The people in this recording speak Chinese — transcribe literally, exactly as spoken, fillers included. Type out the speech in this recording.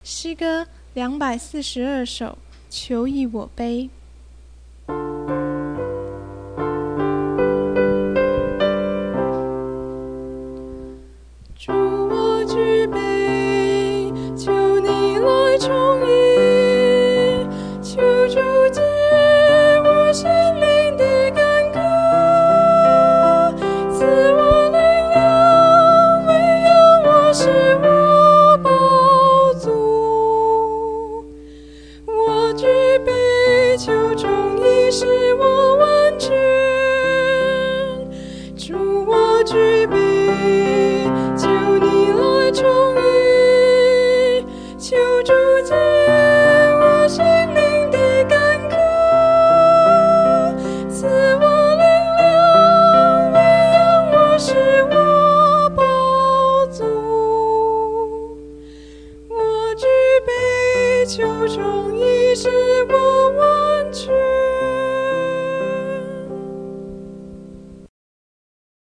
诗歌两百四十二首，求以我悲。主，我举杯，求你来充盈，求主解我心灵的干渴，赐我力量，喂养我，使我饱足。我举杯，求忠义使我完全。主，我举杯，求你来充盈，求主解我心灵的干渴，赐我力量，喂养我，使我饱足。我举杯，求忠义使我